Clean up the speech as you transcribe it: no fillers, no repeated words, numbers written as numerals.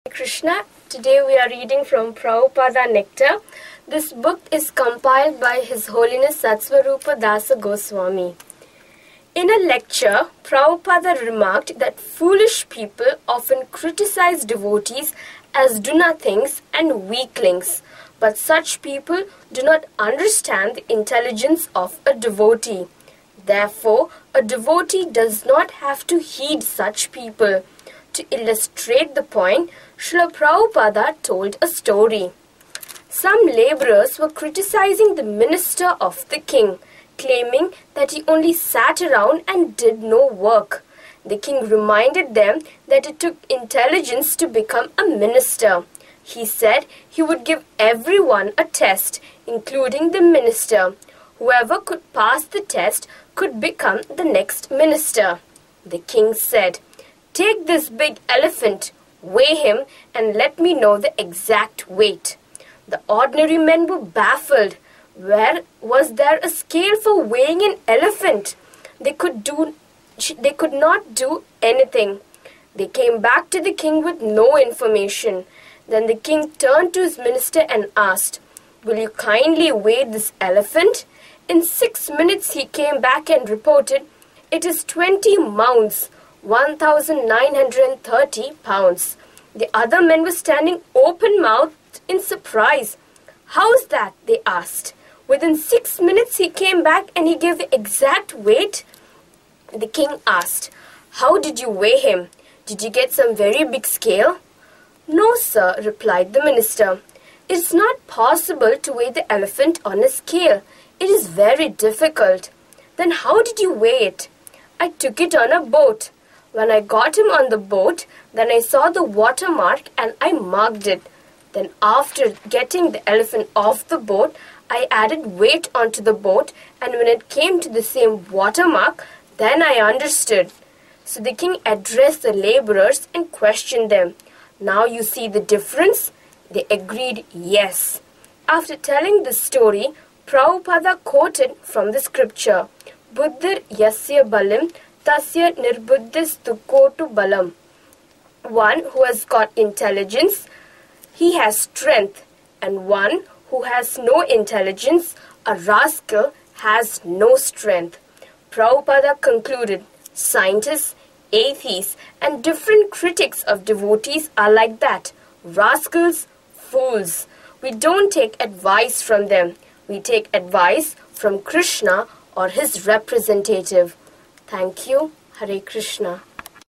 Krishna. Today we are reading from Prabhupada Nectar. This book is compiled by His Holiness Satsvarupa Dasa Goswami. In a lecture, Prabhupada remarked that foolish people often criticize devotees as do-nothings and weaklings, but such people do not understand the intelligence of a devotee. Therefore, a devotee does not have to heed such people. To illustrate the point, Srila Prabhupada told a story. Some laborers were criticizing the minister of the king, claiming that he only sat around and did no work. The king reminded them that it took intelligence to become a minister. He said he would give everyone a test, including the minister. Whoever could pass the test could become the next minister. The king said, "Take this big elephant, weigh him, and let me know the exact weight." The ordinary men were baffled. Where was there a scale for weighing an elephant? They could not do anything. They came back to the king with no information. Then the king turned to his minister and asked, "Will you kindly weigh this elephant?" In 6 minutes he came back and reported, "It is 20 mounds, 1,930 pounds. The other men were standing open-mouthed in surprise. "How's that?" they asked. Within 6 minutes he came back and he gave the exact weight. The king asked, "How did you weigh him? Did you get some very big scale?" "No, sir," replied the minister. "It is not possible to weigh the elephant on a scale. It is very difficult." "Then how did you weigh it?" "I took it on a boat. When I got him on the boat, then I saw the watermark and I marked it. Then after getting the elephant off the boat, I added weight onto the boat, and when it came to the same watermark, then I understood." So the king addressed the laborers and questioned them. "Now you see the difference?" They agreed yes. After telling this story, Prabhupada quoted from the scripture, "Buddhir yasya balim tasya nirbuddhistu kotu balam." One who has got intelligence, he has strength, and one who has no intelligence, a rascal, has no strength. Prabhupada concluded, scientists, atheists, and different critics of devotees are like that, rascals, fools. We don't take advice from them. We take advice from Krishna or his representative. Thank you. Hare Krishna.